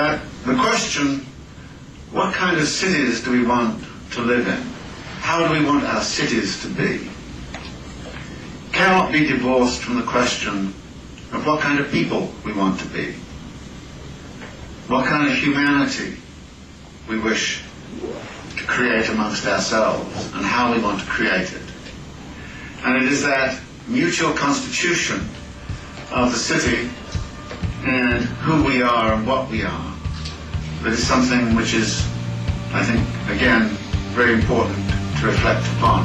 that the question, what kind of cities do we want to live in? How do we want our cities to be? Cannot be divorced from the question of what kind of people we want to be. What kind of humanity we wish to create amongst ourselves and how we want to create it. And it is that mutual constitution of the city and who we are and what we are that is something which is, I think, again, very important to reflect upon.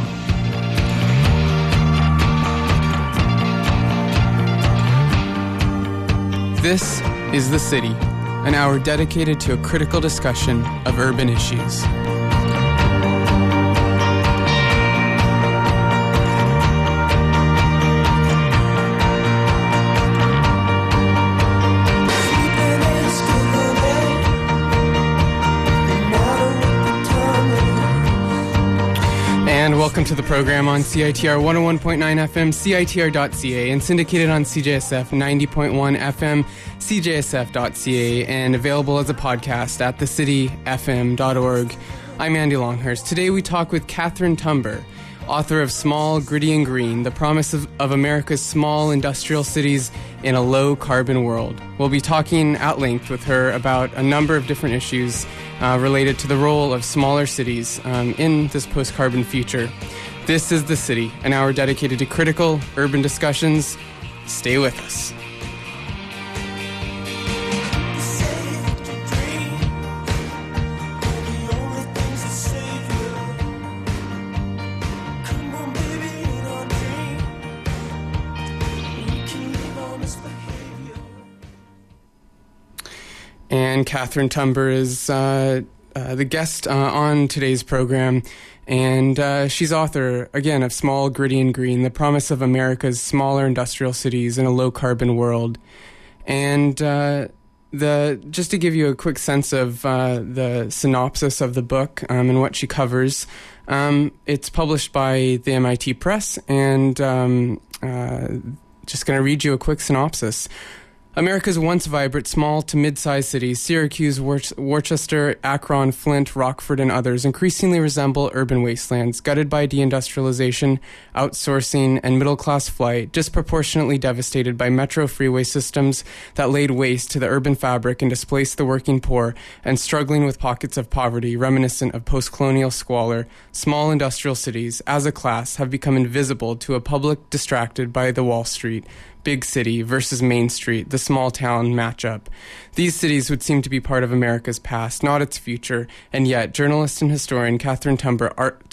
This is The City, an hour dedicated to a critical discussion of urban issues. And welcome to the program on CITR 101.9 FM, CITR.ca, and syndicated on CJSF 90.1 FM, CJSF.ca, and available as a podcast at thecityfm.org. I'm Andy Longhurst. Today we talk with Catherine Tumber, author of Small, Gritty and Green, The Promise of America's Small Industrial Cities in a Low-Carbon World. We'll be talking at length with her about a number of different issues related to the role of smaller cities in this post-carbon future. This is The City, an hour dedicated to critical urban discussions. Stay with us. And Catherine Tumber is the guest on today's program, and she's author, again, of Small, Gritty and Green, The Promise of America's Smaller Industrial Cities in a Low-Carbon World. And just to give you a quick sense of the synopsis of the book and what she covers, it's published by the MIT Press, and just going to read you a quick synopsis. America's once vibrant small to mid-sized cities, Syracuse, Worcester, Akron, Flint, Rockford, and others, increasingly resemble urban wastelands, gutted by deindustrialization, outsourcing, and middle-class flight, disproportionately devastated by metro freeway systems that laid waste to the urban fabric and displaced the working poor, and struggling with pockets of poverty reminiscent of post-colonial squalor. Small industrial cities, as a class, have become invisible to a public distracted by the Wall Street, big city versus Main Street, the small town matchup. These cities would seem to be part of America's past, not its future, and yet journalist and historian Catherine Tumber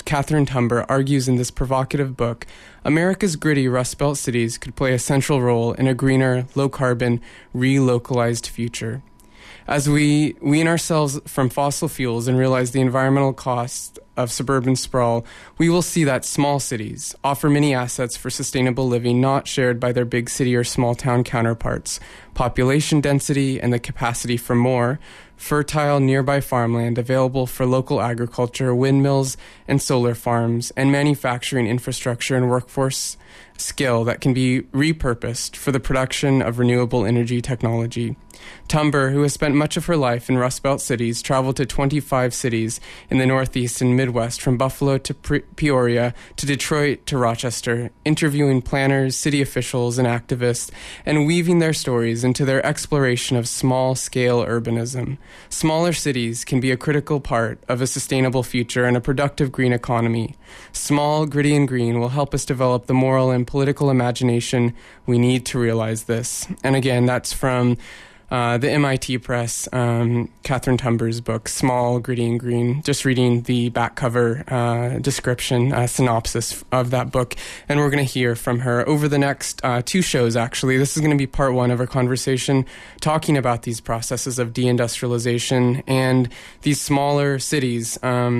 argues in this provocative book, America's gritty Rust Belt cities could play a central role in a greener, low-carbon, relocalized future. As we wean ourselves from fossil fuels and realize the environmental costs of suburban sprawl, we will see that small cities offer many assets for sustainable living not shared by their big city or small town counterparts. Population density and the capacity for more, fertile nearby farmland available for local agriculture, windmills and solar farms, and manufacturing infrastructure and workforce skill that can be repurposed for the production of renewable energy technology. Tumber, who has spent much of her life in Rust Belt cities, traveled to 25 cities in the Northeast and Midwest, from Buffalo to Peoria to Detroit to Rochester, interviewing planners, city officials, and activists, and weaving their stories into their exploration of small-scale urbanism. Smaller cities can be a critical part of a sustainable future and a productive green economy. Small, Gritty and Green will help us develop the moral and political imagination we need to realize this. And again, that's from the MIT Press, Catherine Tumber's book, Small, Gritty and Green. Just reading the back cover description, synopsis of that book. And we're going to hear from her over the next two shows, actually. This is going to be part one of our conversation, talking about these processes of deindustrialization and these smaller cities.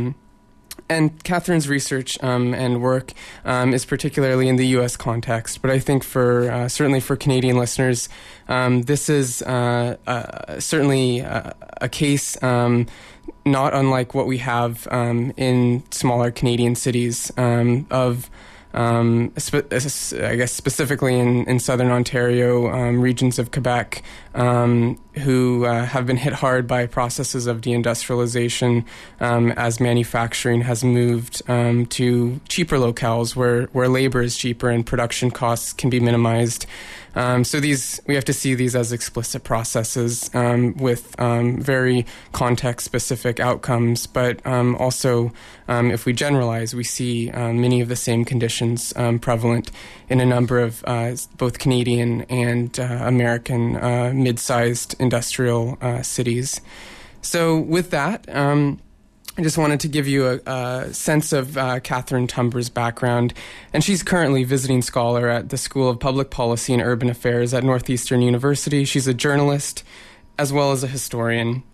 And Catherine's research and work is particularly in the U.S. context, but I think for certainly for Canadian listeners, this is certainly a case not unlike what we have in smaller Canadian cities of I guess specifically in southern Ontario, regions of Quebec, who have been hit hard by processes of deindustrialization as manufacturing has moved to cheaper locales where labor is cheaper and production costs can be minimized. So we have to see these as explicit processes with very context-specific outcomes, but also if we generalize, we see many of the same conditions prevalent in a number of both Canadian and American mid-sized industrial cities. So with that, I just wanted to give you a sense of Catherine Tumber's background, and she's currently visiting scholar at the School of Public Policy and Urban Affairs at Northeastern University. She's a journalist as well as a historian.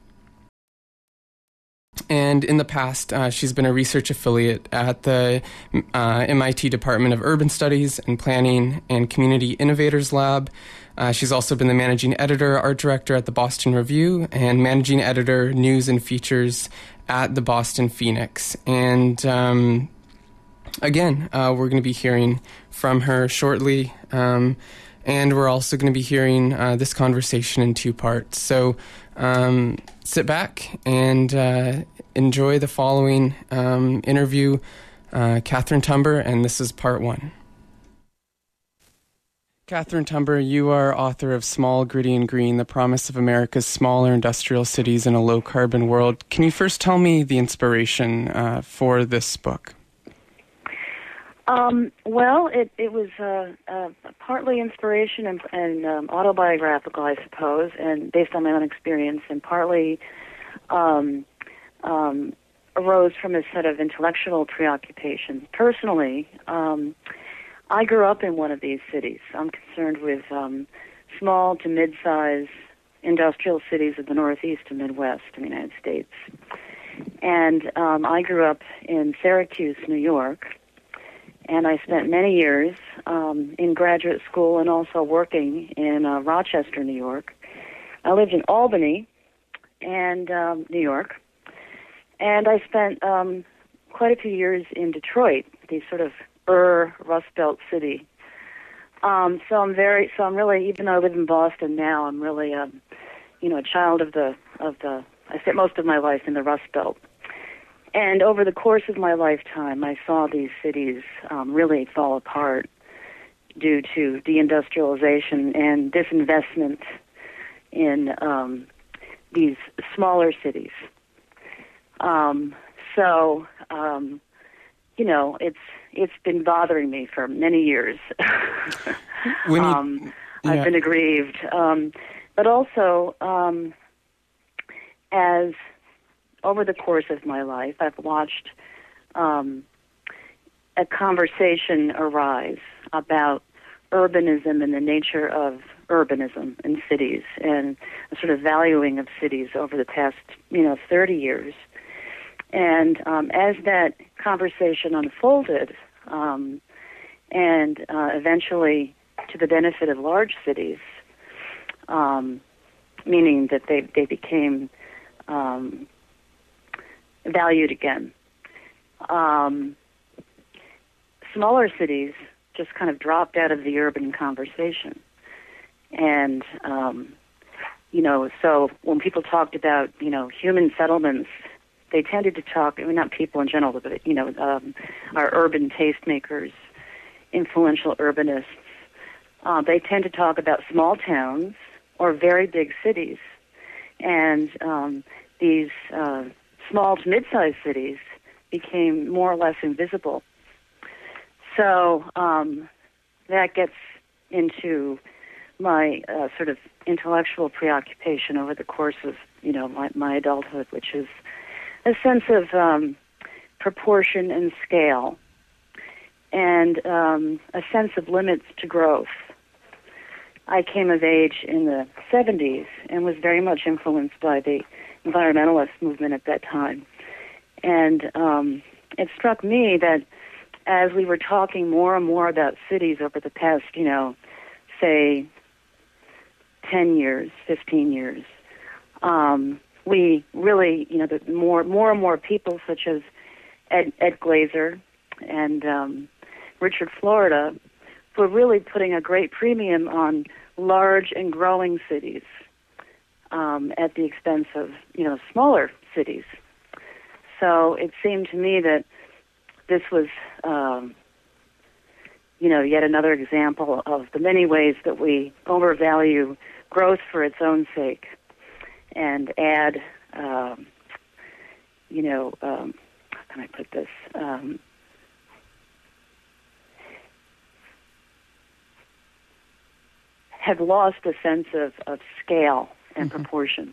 And in the past, she's been a research affiliate at the MIT Department of Urban Studies and Planning and Community Innovators Lab. She's also been the managing editor, art director at the Boston Review, and managing editor, news and features at the Boston Phoenix. And again, we're going to be hearing from her shortly. And we're also going to be hearing this conversation in two parts. So sit back and enjoy the following interview, Catherine Tumber, and this is part one. Catherine Tumber, you are author of Small, Gritty, and Green, The Promise of America's Smaller Industrial Cities in a Low-Carbon World. Can you first tell me the inspiration for this book? Well, it was partly inspiration and autobiographical, I suppose, and based on my own experience, and partly arose from a set of intellectual preoccupations. Personally, I grew up in one of these cities. I'm concerned with small to mid-size industrial cities of the Northeast and Midwest in the United States. And I grew up in Syracuse, New York, and I spent many years in graduate school and also working in Rochester, New York. I lived in Albany and New York, and I spent quite a few years in Detroit, the sort of Rust Belt city. So I'm really, even though I live in Boston now, I'm really a child of the. I spent most of my life in the Rust Belt. And over the course of my lifetime, I saw these cities really fall apart due to deindustrialization and disinvestment in these smaller cities. It's been bothering me for many years. I've been aggrieved. But also, as over the course of my life, I've watched a conversation arise about urbanism and the nature of urbanism in cities and a sort of valuing of cities over the past, 30 years. And as that conversation unfolded, and eventually to the benefit of large cities, meaning that they became valued again. Smaller cities just kind of dropped out of the urban conversation. And, so when people talked about, human settlements, they tended to talk, not people in general, but, our urban tastemakers, influential urbanists, they tend to talk about small towns or very big cities. And these small to mid-sized cities became more or less invisible. So that gets into my sort of intellectual preoccupation over the course of, my adulthood, which is a sense of proportion and scale and a sense of limits to growth. I came of age in the 70s and was very much influenced by the environmentalist movement at that time. And it struck me that as we were talking more and more about cities over the past, say 10 years, 15 years, we really, the more and more people such as Ed Glazer and Richard Florida were really putting a great premium on large and growing cities at the expense of, smaller cities. So it seemed to me that this was, yet another example of the many ways that we overvalue growth for its own sake and add, how can I put this? Have lost a sense of scale and proportion.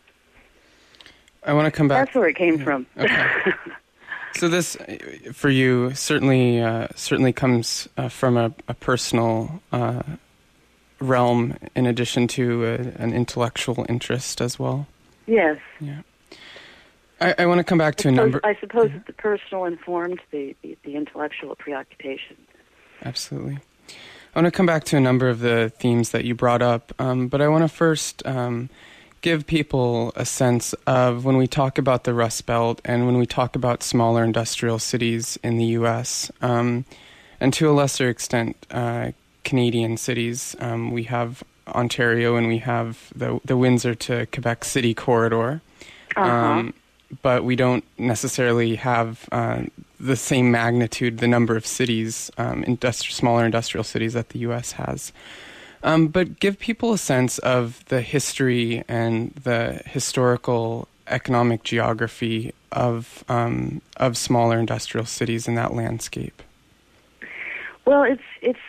I want to come back. That's where it came from. Okay. So this, for you, certainly comes from a personal realm, in addition to an intellectual interest as well. Yes. Yeah. I want to come back to a number. I suppose that the personal informed the intellectual preoccupation. Absolutely. I want to come back to a number of the themes that you brought up, but I want to first give people a sense of when we talk about the Rust Belt and when we talk about smaller industrial cities in the U.S., and to a lesser extent, Canadian cities. We have Ontario and we have the Windsor to Quebec City corridor. But we don't necessarily have the same magnitude, the number of cities, smaller industrial cities that the U.S. has. But give people a sense of the history and the historical economic geography of smaller industrial cities in that landscape. Well, it's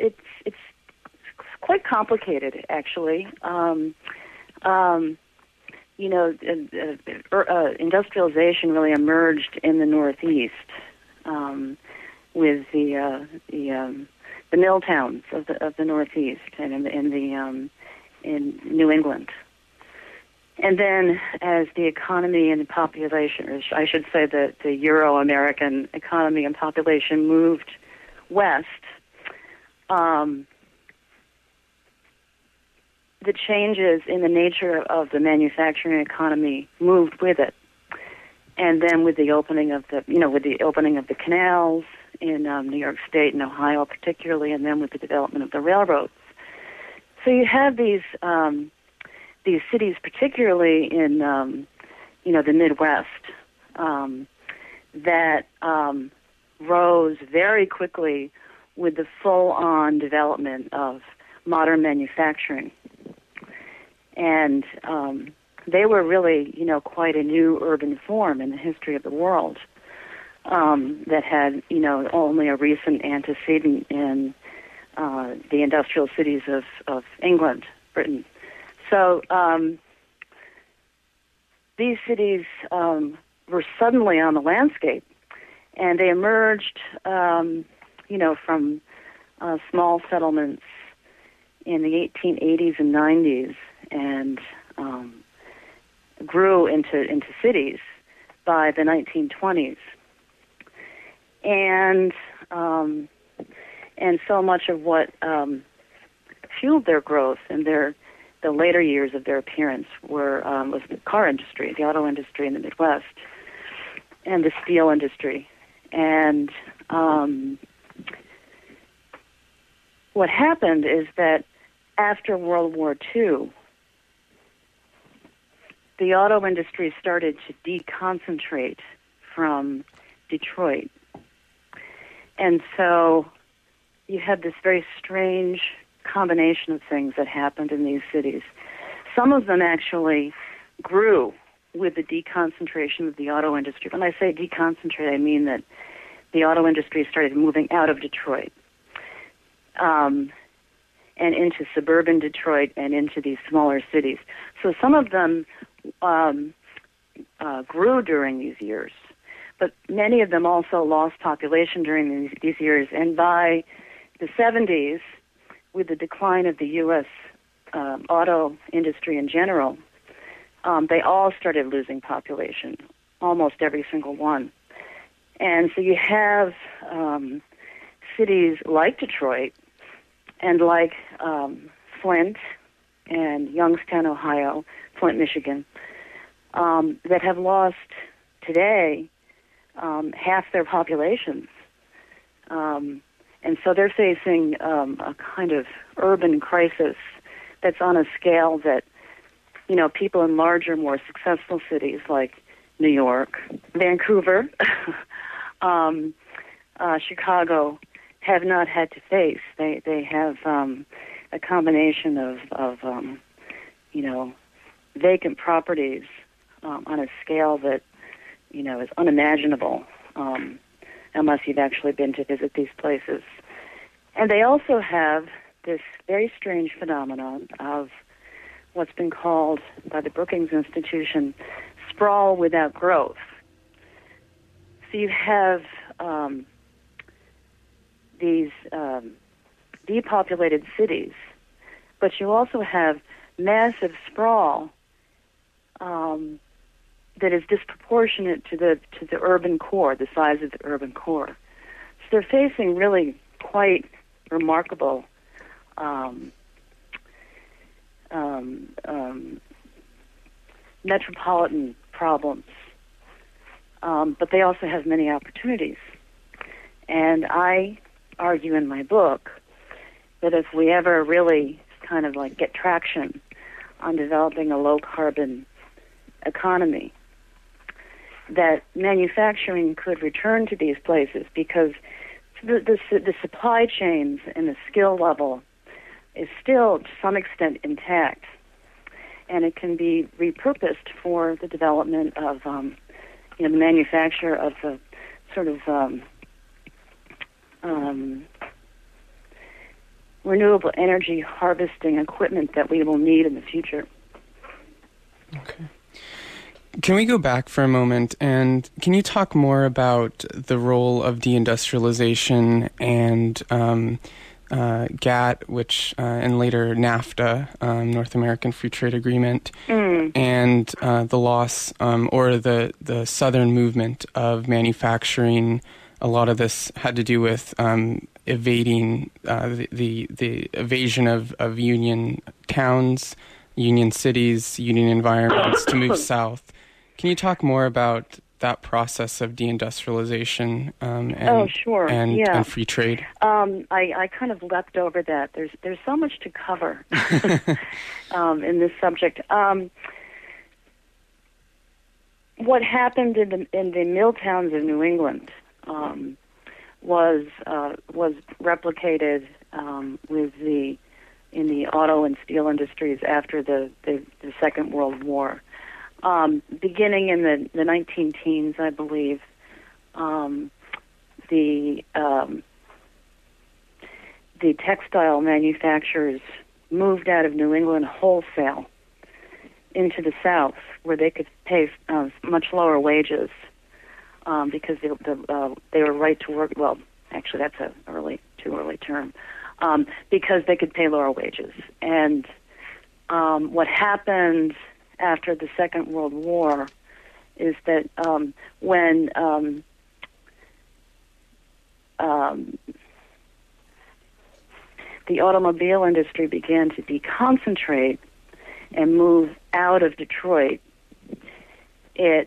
quite complicated, actually. Industrialization really emerged in the Northeast with the mill towns of the Northeast and in New England. And then, as the economy and the population, or I should say the Euro-American economy and population moved west, the changes in the nature of the manufacturing economy moved with it, and then with the opening of the canals in New York State and Ohio particularly, and then with the development of the railroads. So you have these cities, particularly in the Midwest, that rose very quickly with the full-on development of modern manufacturing. And they were really, quite a new urban form in the history of the world that had, only a recent antecedent in the industrial cities of England, Britain. So these cities were suddenly on the landscape, and they emerged, from small settlements in the 1880s and 90s, and grew into cities by the 1920s. And so much of what fueled their growth and the later years of their appearance was the car industry, the auto industry in the Midwest, and the steel industry. And what happened is that after World War II, the auto industry started to deconcentrate from Detroit. And so you had this very strange combination of things that happened in these cities. Some of them actually grew with the deconcentration of the auto industry. When I say deconcentrate, I mean that the auto industry started moving out of Detroit and into suburban Detroit and into these smaller cities. So some of them grew during these years, but many of them also lost population during these years. And by the 70s, with the decline of the U.S. Auto industry in general, they all started losing population, almost every single one. And so you have cities like Detroit and like Flint and Youngstown, Ohio, Flint, Michigan, that have lost today half their populations. And so they're facing a kind of urban crisis that's on a scale that people in larger, more successful cities like New York, Vancouver, Chicago have not had to face. They have a combination of vacant properties on a scale that is unimaginable unless you've actually been to visit these places. And they also have this very strange phenomenon of what's been called by the Brookings Institution sprawl without growth. So you have these depopulated cities, but you also have massive sprawl that is disproportionate to the urban core, the size of the urban core. So they're facing really quite remarkable metropolitan problems, but they also have many opportunities. And I argue in my book that if we ever really kind of like get traction on developing a low-carbon economy, that manufacturing could return to these places because the supply chains and the skill level is still to some extent intact, and it can be repurposed for the development of the manufacture of the sort of renewable energy harvesting equipment that we will need in the future. Okay. Can we go back for a moment, and can you talk more about the role of deindustrialization and GATT, which and later NAFTA, North American Free Trade Agreement, and the loss or the southern movement of manufacturing? A lot of this had to do with evading the evasion of union towns, union cities, union environments to move south. Can you talk more about that process of deindustrialization and free trade? I kind of leapt over that. There's so much to cover in this subject. What happened in the mill towns of New England was replicated in the auto and steel industries after the Second World War. Beginning in the 19-teens, I believe, the textile manufacturers moved out of New England wholesale into the South, where they could pay much lower wages because they were right to work. Well, actually, that's too early term. Because they could pay lower wages. And what happened after the Second World War is that when the automobile industry began to deconcentrate and move out of Detroit, it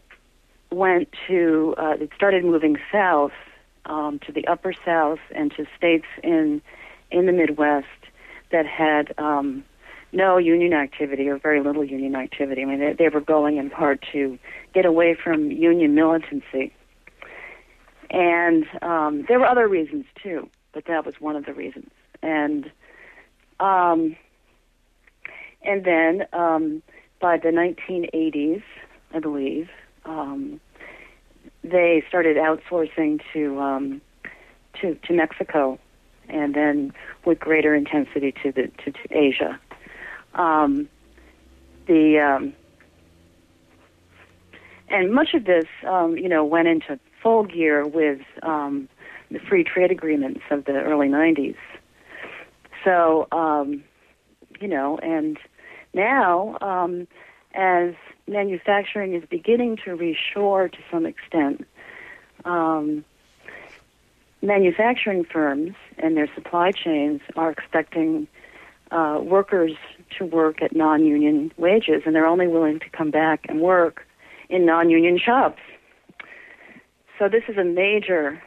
started moving south to the Upper South and to states in the Midwest that had no union activity or very little union activity. I mean, they were going in part to get away from union militancy. And there were other reasons, too, but that was one of the reasons. And then by the 1980s, I believe, they started outsourcing to Mexico, and then with greater intensity to Asia. And much of this, went into full gear with the free trade agreements of the early 90s. So, and now, as manufacturing is beginning to reshore to some extent, manufacturing firms and their supply chains are expecting workers to work at non-union wages, and they're only willing to come back and work in non-union shops. So this is a major,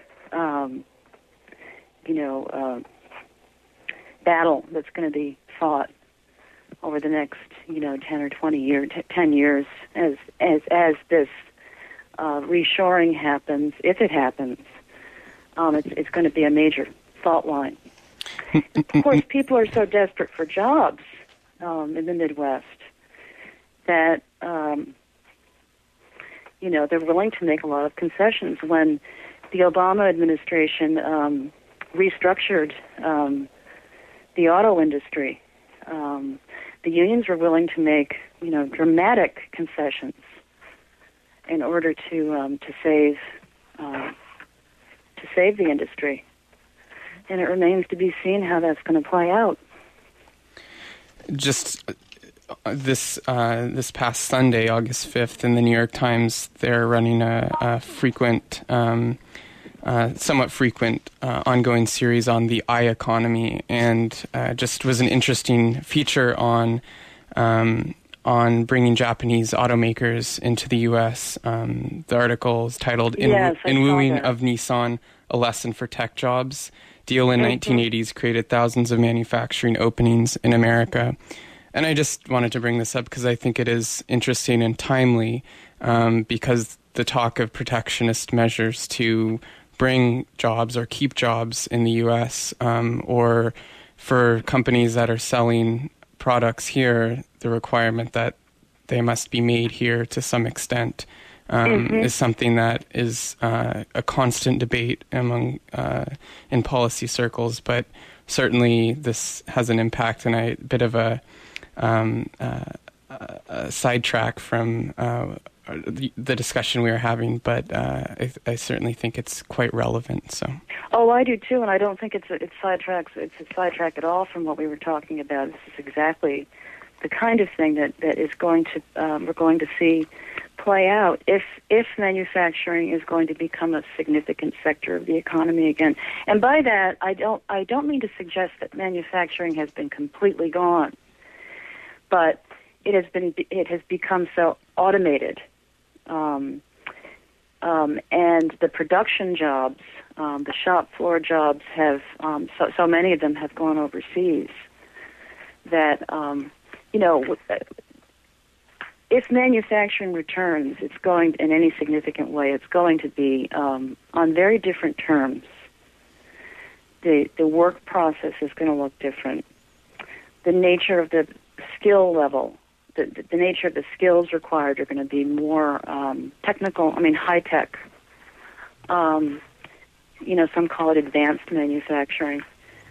battle that's going to be fought over over the next, 10 or 10 years as this reshoring happens, if it happens, it's going to be a major fault line. Of course, people are so desperate for jobs in the Midwest that, they're willing to make a lot of concessions. When the Obama administration restructured the auto industry, the unions were willing to make, dramatic concessions in order to save the industry. And it remains to be seen how that's going to play out. Just this past Sunday, August 5th, in the New York Times, they're running a frequent, somewhat frequent ongoing series on the I economy, and just was an interesting feature on bringing Japanese automakers into the U.S. The article is titled "In Wooing of Nissan: A Lesson for Tech Jobs." Deal in 1980s created thousands of manufacturing openings in America. And I just wanted to bring this up because I think it is interesting and timely, because the talk of protectionist measures to bring jobs or keep jobs in the U.S. Or for companies that are selling products here, the requirement that they must be made here to some extent is something that is a constant debate among in policy circles. But certainly this has an impact, and a bit of a sidetrack from the discussion we were having, but I certainly think it's quite relevant. So. Oh, I do too, and I don't think it's a sidetrack at all from what we were talking about. This is exactly the kind of thing that is going to we're going to see play out if manufacturing is going to become a significant sector of the economy again. And by that, I don't mean to suggest that manufacturing has been completely gone, but it has become so automated, and the production jobs, the shop floor jobs have so many of them have gone overseas that if manufacturing returns, it's going in any significant way. It's going to be on very different terms. The work process is going to look different. The nature of the skill level, the nature of the skills required are going to be more technical. I mean, high tech. Some call it advanced manufacturing.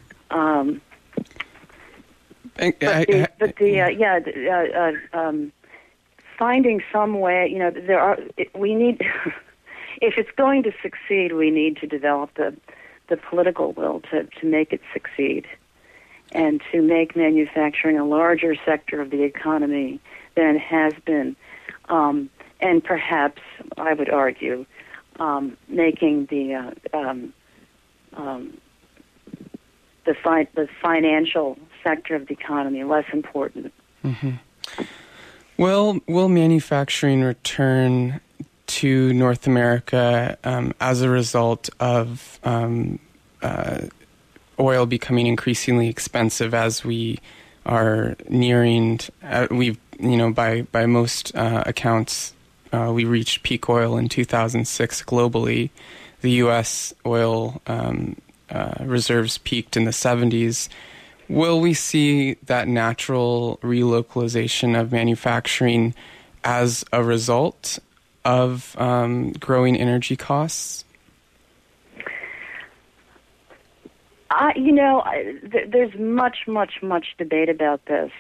Finding some way, we need, if it's going to succeed, we need to develop the political will to make it succeed and to make manufacturing a larger sector of the economy than it has been. And perhaps, I would argue, making the financial sector of the economy less important. Mm-hmm. Will manufacturing return to North America as a result of oil becoming increasingly expensive as we are nearing? By most accounts, we reached peak oil in 2006 globally. The U.S. oil reserves peaked in the 70s. Will we see that natural relocalization of manufacturing as a result of growing energy costs? There's much debate about this.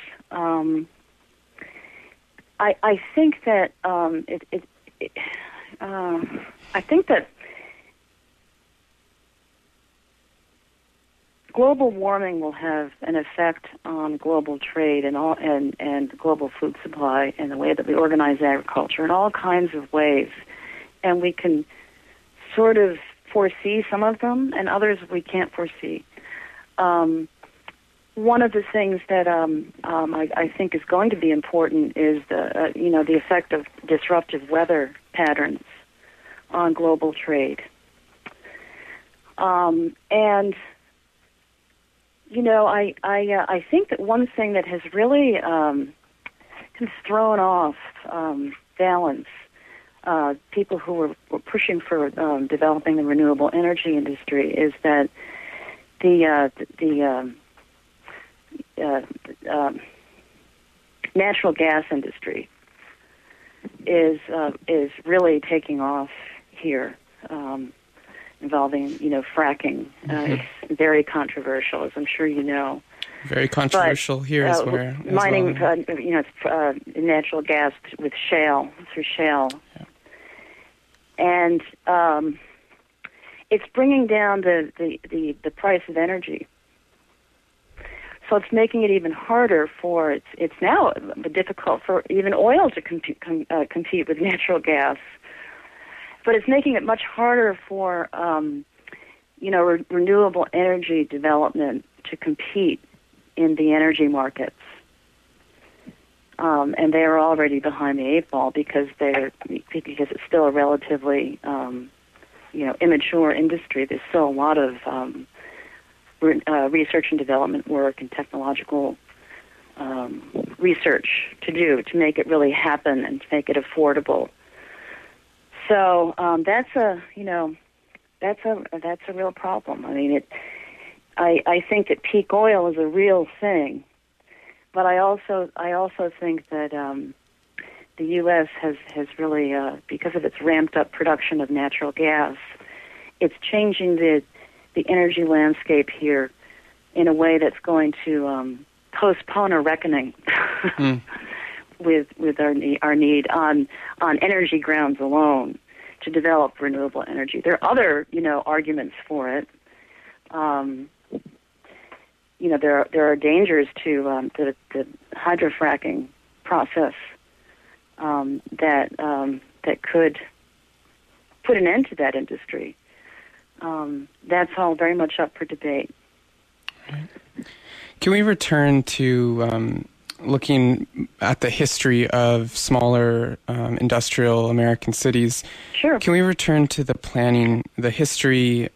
I think that I think that global warming will have an effect on global trade and global food supply and the way that we organize agriculture in all kinds of ways. And we can sort of foresee some of them, and others we can't foresee. One of the things that I think is going to be important is the effect of disruptive weather patterns on global trade. And I think that one thing that has really kind of thrown off balance people who were pushing for developing the renewable energy industry is that the natural gas industry is really taking off here, involving fracking. It's very controversial, as I'm sure you know. Very controversial here as well. Mining, natural gas with shale, through shale. Yeah. And it's bringing down the price of energy. So it's making it even harder for, it's now difficult for even oil to compete with natural gas. But it's making it much harder for, renewable energy development to compete in the energy markets. And they are already behind the eight ball because it's still a relatively, immature industry. There's still a lot of research and development work and technological research to do to make it really happen and to make it affordable. So that's a real problem. I mean, I think that peak oil is a real thing, but I also think that the U.S. has really, because of its ramped up production of natural gas, it's changing the energy landscape here in a way that's going to postpone a reckoning with our need on energy grounds alone to develop renewable energy. There are other arguments for it. There are dangers to the hydrofracking process that could put an end to that industry. That's all very much up for debate. Right. Can we return to looking at the history of smaller industrial American cities? Sure. Can we return to the planning history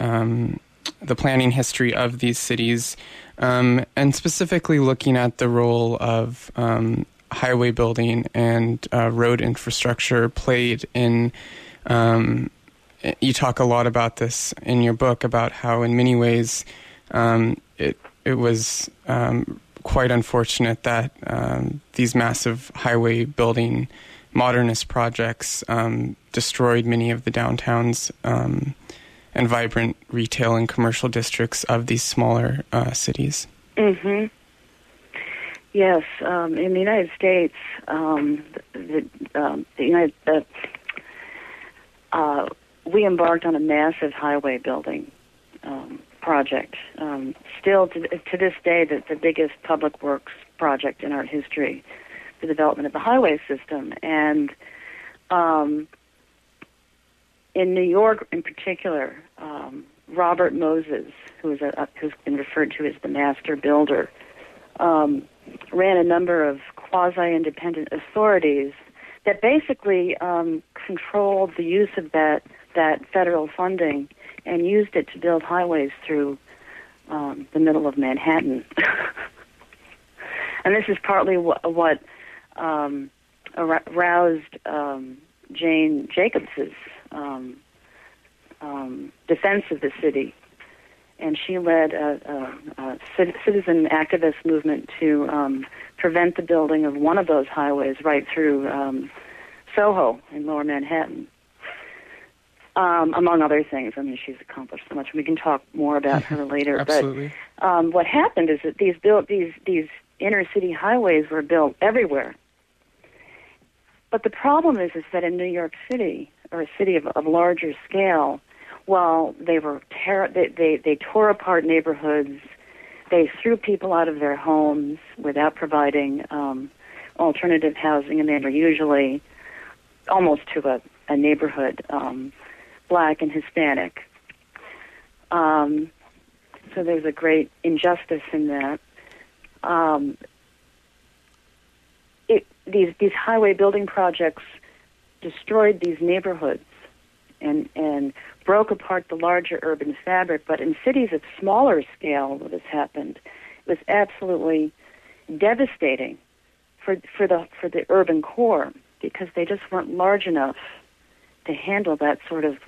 of these cities, and specifically looking at the role of highway building and road infrastructure played in. You talk a lot about this in your book about how, in many ways, it was quite unfortunate that these massive highway building modernist projects destroyed many of the downtowns and vibrant retail and commercial districts of these smaller cities. Mm-hmm. Yes, in the United States, we embarked on a massive highway building project. Still, to this day, the biggest public works project in our history, the development of the highway system. And in New York, in particular, Robert Moses, who's been referred to as the master builder, ran a number of quasi-independent authorities that basically controlled the use of that federal funding and used it to build highways through the middle of Manhattan. And this is partly what roused Jane Jacobs's defense of the city. And she led a citizen activist movement to prevent the building of one of those highways right through Soho in Lower Manhattan. Among other things. I mean, she's accomplished so much. We can talk more about her later. Absolutely. But what happened is that these inner city highways were built everywhere. But the problem is that in New York City, or a city of larger scale, while they were they tore apart neighborhoods, they threw people out of their homes without providing alternative housing, and they were usually almost to a neighborhood. Black and Hispanic. So there's a great injustice in that. These highway building projects destroyed these neighborhoods and broke apart the larger urban fabric. But in cities of smaller scale, what has happened was absolutely devastating for the urban core, because they just weren't large enough to handle that sort of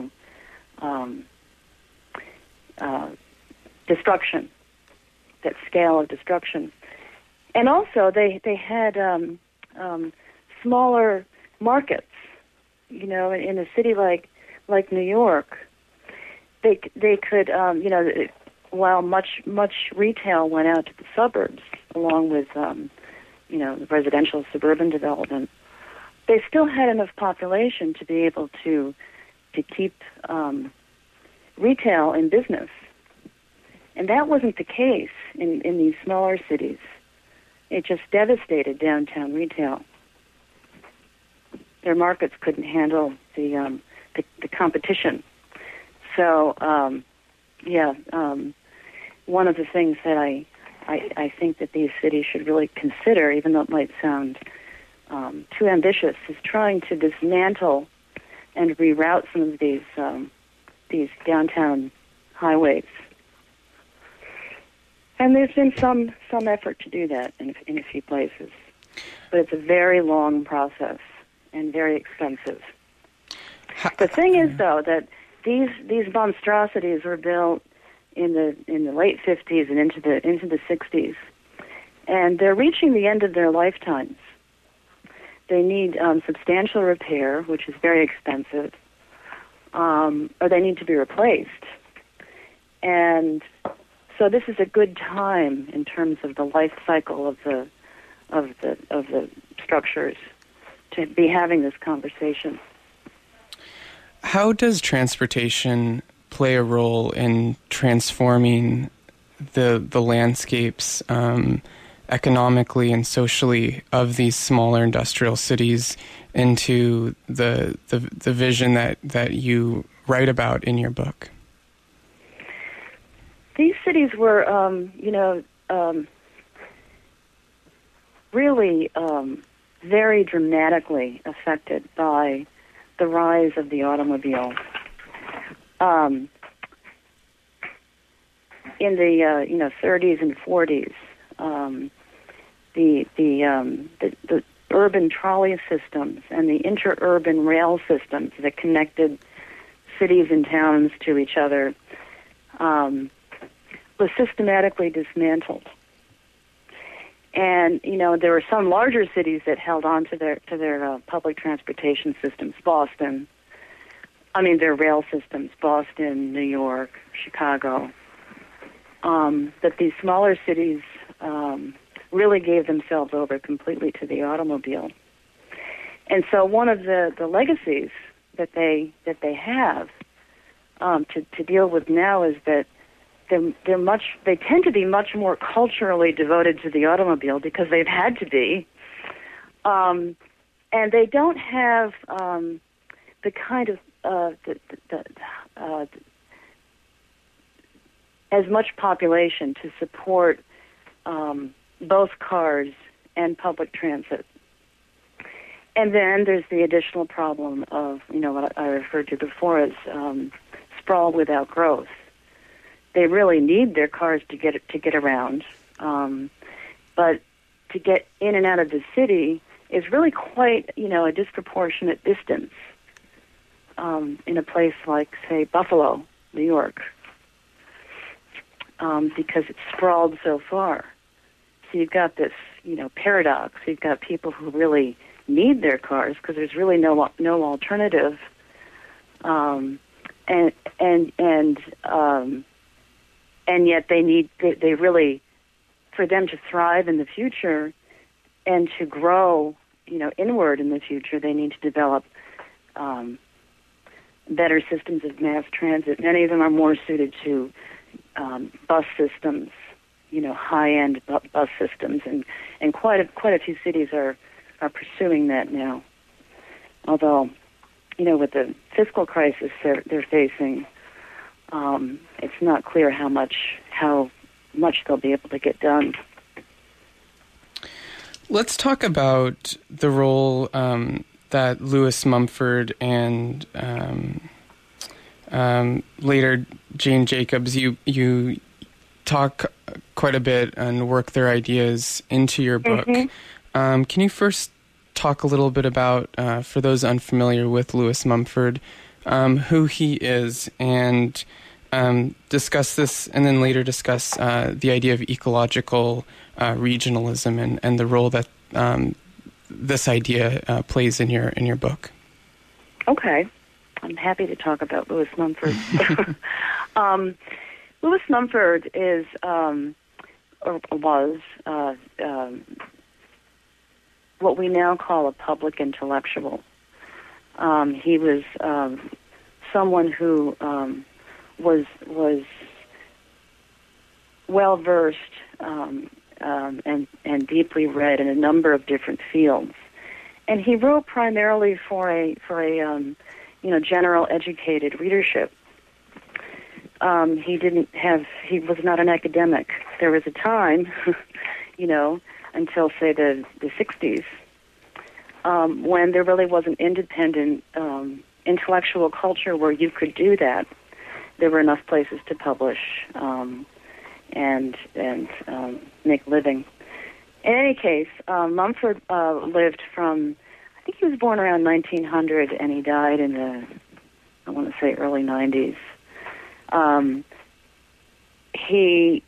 destruction, that scale of destruction. And also they had smaller markets. In a city like New York, they could while much retail went out to the suburbs along with the residential suburban development, they still had enough population to be able to keep retail in business. And that wasn't the case in these smaller cities. It just devastated downtown retail. Their markets couldn't handle the competition. So, one of the things that I think that these cities should really consider, even though it might sound too ambitious, is trying to dismantle and reroute some of these downtown highways. And there's been some effort to do that in a few places, but it's a very long process and very expensive. The thing is, though, that these monstrosities were built in the late 50s and into the 60s, and they're reaching the end of their lifetimes. They need substantial repair, which is very expensive, or they need to be replaced. And so this is a good time in terms of the life cycle of the structures to be having this conversation. How does transportation play a role in transforming the landscapes economically and socially of these smaller industrial cities into the vision that you write about in your book? These cities were, really very dramatically affected by the rise of the automobile. In the 30s and 40s, the urban trolley systems and the interurban rail systems that connected cities and towns to each other was systematically dismantled. And there were some larger cities that held on to their public transportation systems. Their rail systems, Boston, New York, Chicago. But these smaller cities really gave themselves over completely to the automobile. And so one of the legacies that they have to deal with now is that they tend to be much more culturally devoted to the automobile because they've had to be, and they don't have the kind of as much population to support both cars and public transit. And then there's the additional problem of what I referred to before as sprawl without growth. They really need their cars to get around, but to get in and out of the city is really quite a disproportionate distance in a place like, say, Buffalo, New York, because it's sprawled so far. So you've got this paradox. You've got people who really need their cars because there's really no alternative, and yet they really, for them to thrive in the future and to grow, inward in the future, they need to develop better systems of mass transit. Many of them are more suited to bus systems, high-end bus systems, and quite a few cities are pursuing that now. Although, with the fiscal crisis they're facing, it's not clear how much they'll be able to get done. Let's talk about the role that Lewis Mumford and later Jane Jacobs, you talk quite a bit and work their ideas into your book. Mm-hmm. Can you first talk a little bit about, for those unfamiliar with Lewis Mumford, who he is, and discuss this, and then later discuss the idea of ecological regionalism and the role that this idea plays in your book? Okay. I'm happy to talk about Lewis Mumford. Lewis Mumford is, or was, what we now call a public intellectual. He was someone who was well versed and deeply read in a number of different fields, and he wrote primarily for a general educated readership. He was not an academic. There was a time, until say the 60s, when there really was an independent intellectual culture where you could do that. There were enough places to publish and make a living. In any case, Mumford lived from, I think he was born around 1900, and he died in the, I want to say, early 90s. He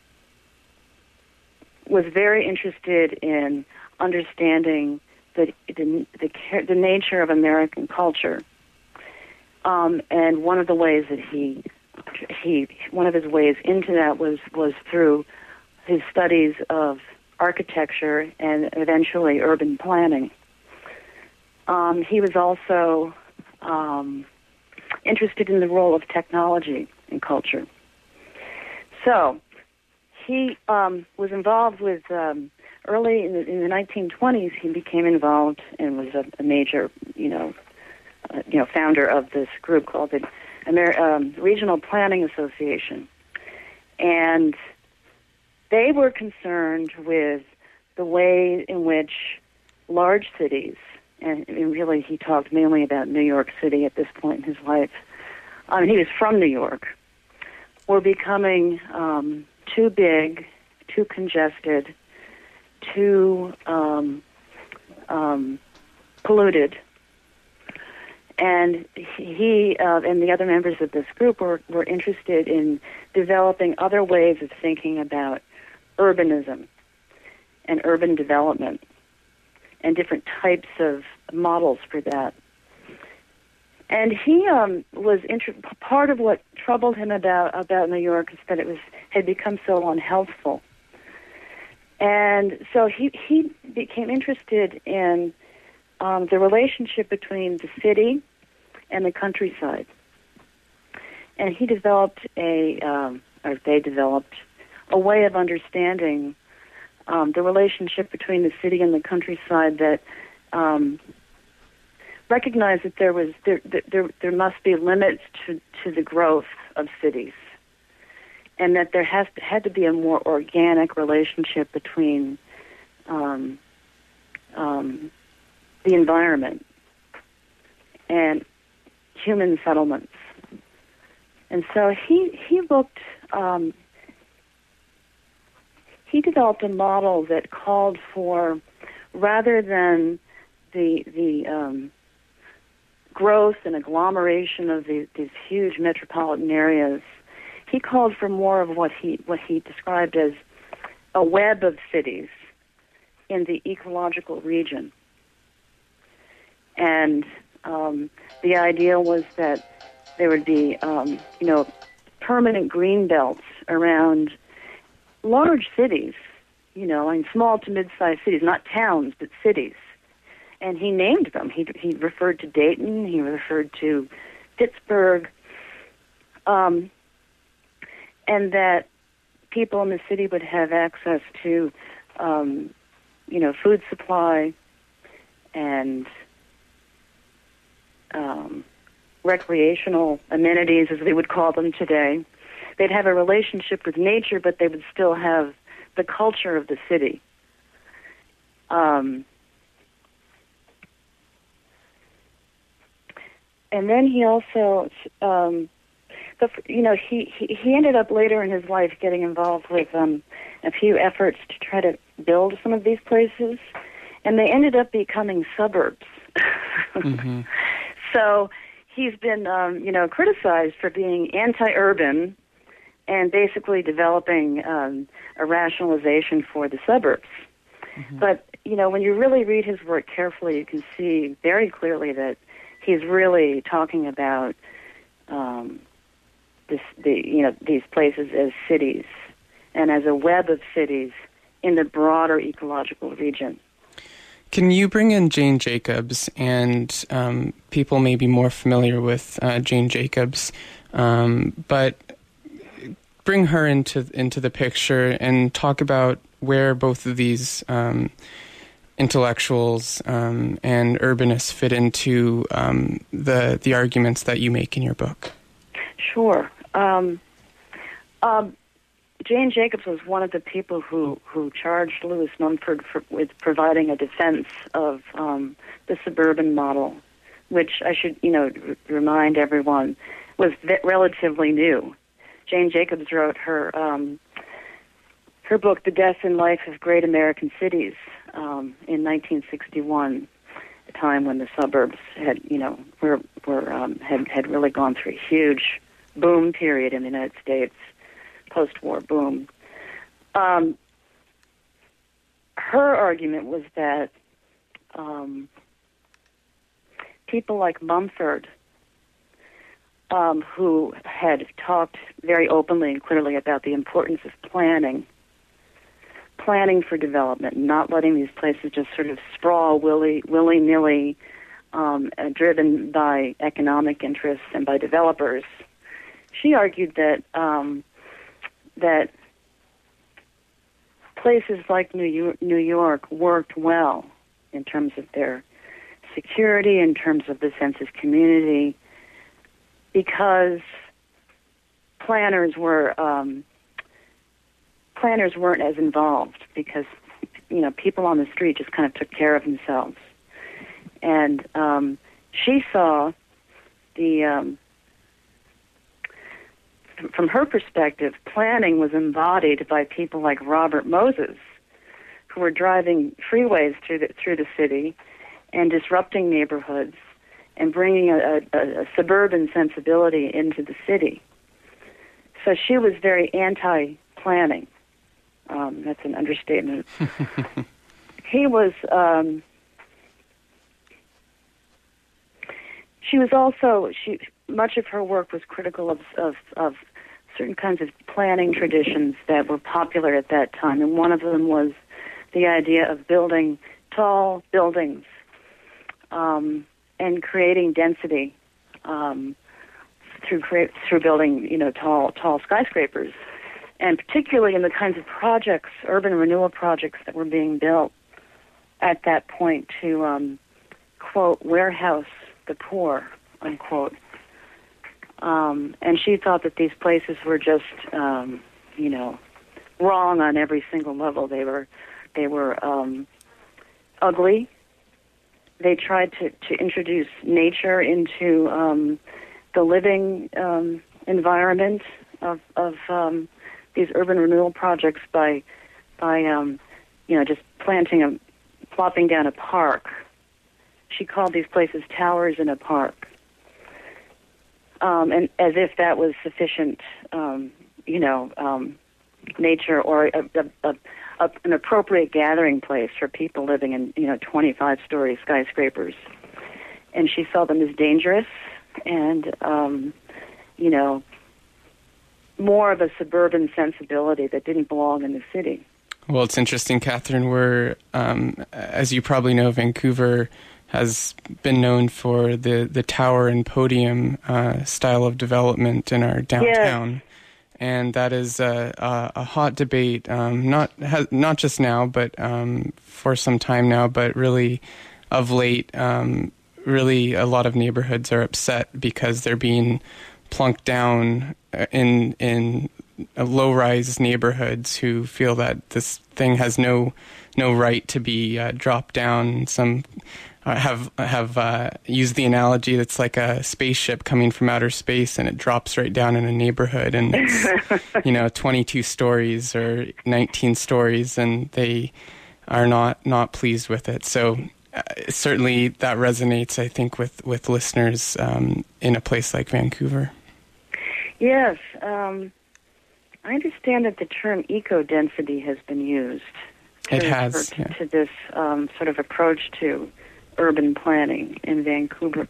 was very interested in understanding the nature of American culture, and one of the ways that one of his ways into that was through his studies of architecture and eventually urban planning. He was also interested in the role of technology in culture. So he was involved with, early in the 1920s, he became involved and was a major, founder of this group called the Regional Planning Association. And they were concerned with the way in which large cities, and really he talked mainly about New York City at this point in his life. He was from New York, were becoming too big, too congested, too polluted. And he and the other members of this group were interested in developing other ways of thinking about urbanism and urban development and different types of models for that. And he was part of what troubled him about New York is that it had become so unhealthful. And so he became interested in the relationship between the city and the countryside. And he developed they developed a way of understanding the relationship between the city and the countryside that recognized that there must be limits to the growth of cities, and that there had to be a more organic relationship between the environment and human settlements. And so he looked. He developed a model that called for, rather than the growth and agglomeration of these huge metropolitan areas, he called for more of what he described as a web of cities in the ecological region. And the idea was that there would be, permanent green belts around large cities, small to mid-sized cities, not towns, but cities. And he named them. He referred to Dayton. He referred to Pittsburgh. And that people in the city would have access to, food supply and recreational amenities, as we would call them today. They'd have a relationship with nature, but they would still have the culture of the city. And then he also, the So, he ended up later in his life getting involved with a few efforts to try to build some of these places, and they ended up becoming suburbs. Mm-hmm. So he's been, criticized for being anti-urban and basically developing a rationalization for the suburbs. Mm-hmm. But, when you really read his work carefully, you can see very clearly that he's really talking about these places as cities and as a web of cities in the broader ecological region. Can you bring in Jane Jacobs? And people may be more familiar with Jane Jacobs, but bring her into the picture and talk about where both of these intellectuals and urbanists fit into the arguments that you make in your book. Sure. Jane Jacobs was one of the people who charged Lewis Mumford with providing a defense of the suburban model, which I should, remind everyone was relatively new. Jane Jacobs wrote her book, The Death and Life of Great American Cities, in 1961, a time when the suburbs had, had really gone through a huge boom period in the United States. Post-war boom. Her argument was that people like Mumford, who had talked very openly and clearly about the importance of planning for development, not letting these places just sort of sprawl willy-nilly, driven by economic interests and by developers. She argued that places like New York worked well in terms of their security, in terms of the sense of community, because planners weren't as involved, because people on the street just kind of took care of themselves, and she saw from her perspective, planning was embodied by people like Robert Moses, who were driving freeways through the city and disrupting neighborhoods and bringing a suburban sensibility into the city. So she was very anti-planning. That's an understatement. He was. She was also. Much of her work was critical of certain kinds of planning traditions that were popular at that time, and one of them was the idea of building tall buildings and creating density through building tall skyscrapers, and particularly in the kinds of projects, urban renewal projects that were being built at that point to quote warehouse the poor, unquote. And she thought that these places were just, wrong on every single level. They were ugly. They tried to introduce nature into the living environment of these urban renewal projects by just plopping down a park. She called these places towers in a park. And as if that was sufficient, nature or an appropriate gathering place for people living in, 25-story skyscrapers. And she saw them as dangerous and, more of a suburban sensibility that didn't belong in the city. Well, it's interesting, Catherine. We're, as you probably know, Vancouver has been known for the tower and podium style of development in our downtown. Yes. And that is a hot debate, not just now, but for some time now, but really of late, really a lot of neighborhoods are upset because they're being plunked down in low-rise neighborhoods who feel that this thing has no no right to be dropped down. Some have used the analogy that's like a spaceship coming from outer space, and it drops right down in a neighborhood, and it's 22 stories or 19 stories, and they are not pleased with it. So certainly that resonates, I think, with listeners in a place like Vancouver. Yes. I understand that the term eco-density has been used to this sort of approach to urban planning in Vancouver.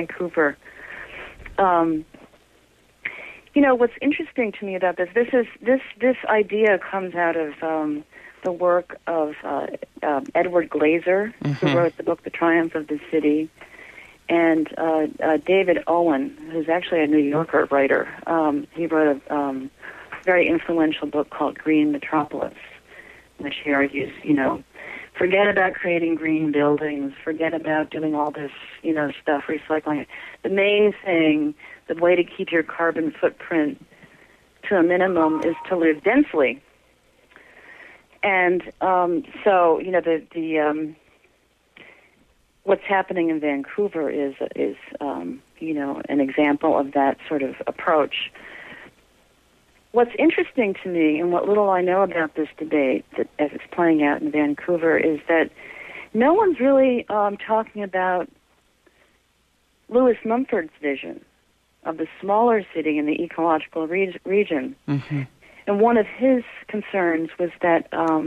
What's interesting to me about this idea comes out of the work of Edward Glaser, who wrote the book The Triumph of the City, and David Owen, who's actually a New Yorker writer. He wrote a very influential book called Green Metropolis, which he argues, forget about creating green buildings, forget about doing all this, stuff, recycling it. The main thing, the way to keep your carbon footprint to a minimum is to live densely. And so, what's happening in Vancouver is an example of that sort of approach. What's interesting to me, and what little I know about this debate that as it's playing out in Vancouver, is that no one's really talking about Lewis Mumford's vision of the smaller city in the ecological region. Mm-hmm. And one of his concerns was that,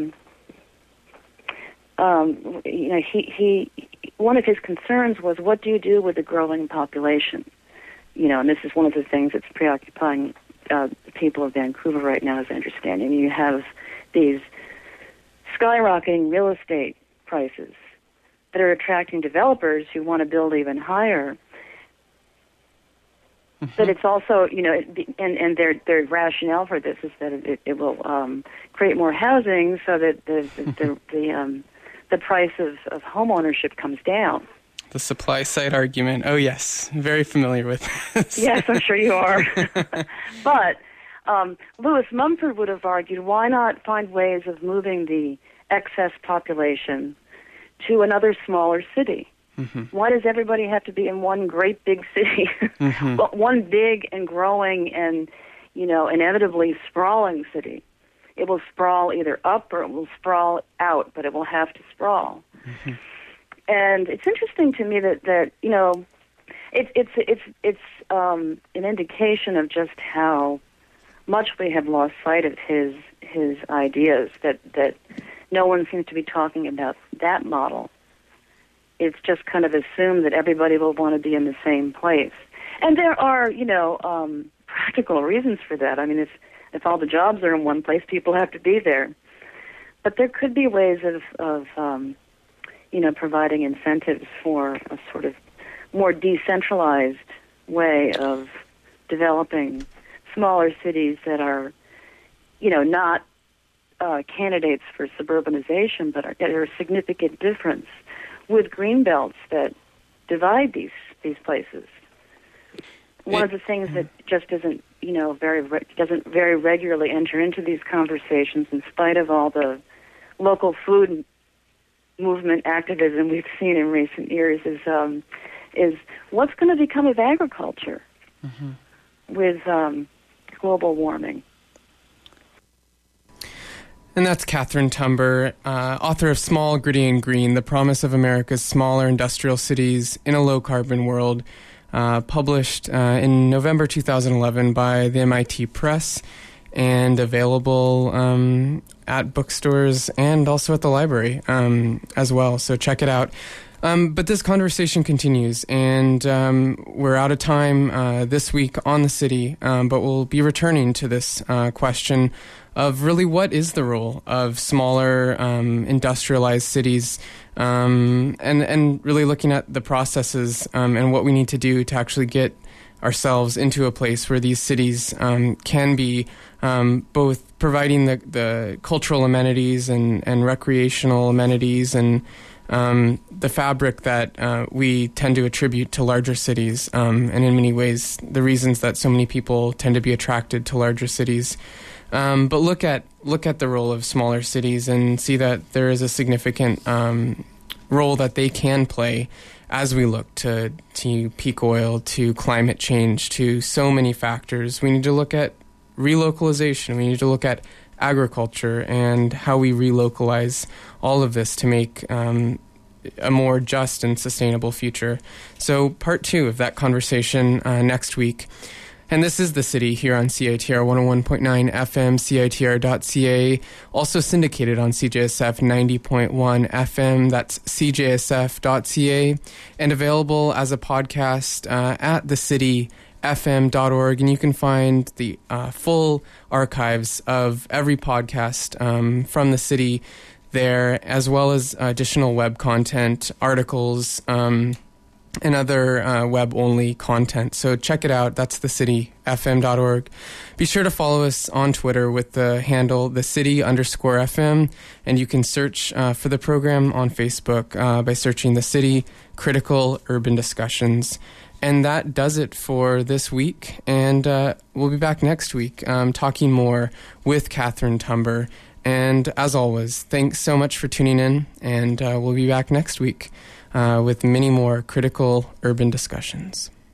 one of his concerns was, what do you do with the growing population? And this is one of the things that's preoccupying the people of Vancouver right now, as I understand. And you have these skyrocketing real estate prices that are attracting developers who want to build even higher. Mm-hmm. But it's also, and their rationale for this is that it will create more housing so that the price of home ownership comes down. The supply side argument. Oh, yes. Very familiar with this. Yes, I'm sure you are. But Lewis Mumford would have argued, why not find ways of moving the excess population to another smaller city? Mm-hmm. Why does everybody have to be in one great big city? Mm-hmm. But one big and growing and, inevitably sprawling city. It will sprawl either up or it will sprawl out, but it will have to sprawl. Mm-hmm. And it's interesting to me that it's an indication of just how much we have lost sight of his ideas. That no one seems to be talking about that model. It's just kind of assumed that everybody will want to be in the same place, and there are practical reasons for that. I mean, if all the jobs are in one place, people have to be there. But there could be ways of providing incentives for a sort of more decentralized way of developing smaller cities that are, not candidates for suburbanization, but are a significant difference with green belts that divide these places. One of the things that just isn't, doesn't very regularly enter into these conversations, in spite of all the local food movement activism we've seen in recent years, is what's going to become of agriculture with global warming. And that's Catherine Tumber, author of Small, Gritty, and Green, The Promise of America's Smaller Industrial Cities in a Low-Carbon World, published in November 2011 by the MIT Press, and available at bookstores and also at the library as well. So check it out. But this conversation continues, and we're out of time this week on the city, but we'll be returning to this question of really what is the role of smaller industrialized cities, and really looking at the processes and what we need to do to actually get ourselves into a place where these cities can be both providing the cultural amenities and recreational amenities and the fabric that we tend to attribute to larger cities, and in many ways the reasons that so many people tend to be attracted to larger cities. But look at look at the role of smaller cities and see that there is a significant role that they can play as we look to peak oil, to climate change, to so many factors. We need to look at relocalization. We need to look at agriculture and how we relocalize all of this to make a more just and sustainable future. So part 2 of that conversation next week. And this is The City here on CITR 101.9 FM, CITR.ca, also syndicated on CJSF 90.1 FM, that's CJSF.ca, and available as a podcast at thecityfm.org. And you can find the full archives of every podcast from the city there, as well as additional web content, articles, and other web-only content. So check it out. That's thecityfm.org. Be sure to follow us on Twitter with the handle thecity_FM, and you can search for the program on Facebook by searching The City Critical Urban Discussions. And that does it for this week, and we'll be back next week talking more with Catherine Tumber. And as always, thanks so much for tuning in, and we'll be back next week with many more critical urban discussions.